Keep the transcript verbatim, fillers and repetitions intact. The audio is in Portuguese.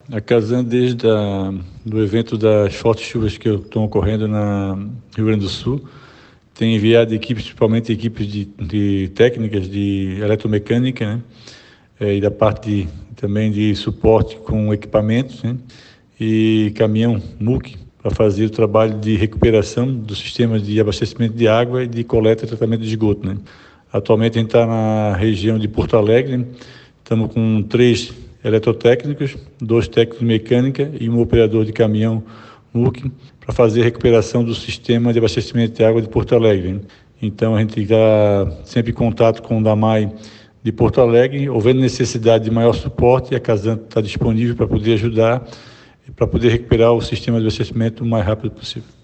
A Casan, desde a, do evento das fortes chuvas que estão ocorrendo na Rio Grande do Sul, tem enviado equipes, principalmente equipes de, de técnicas de eletromecânica, né? É, e da parte de, também de suporte com equipamentos, né? E caminhão M U C para fazer o trabalho de recuperação do sistema de abastecimento de água e de coleta e tratamento de esgoto, né? Atualmente a gente está na região de Porto Alegre, né? Estamos com três eletrotécnicos, dois técnicos de mecânica e um operador de caminhão M U C para fazer a recuperação do sistema de abastecimento de água de Porto Alegre, né? Então a gente está sempre em contato com o DAMAI de Porto Alegre, havendo necessidade de maior suporte, a Casan está disponível para poder ajudar, para poder recuperar o sistema de abastecimento o mais rápido possível.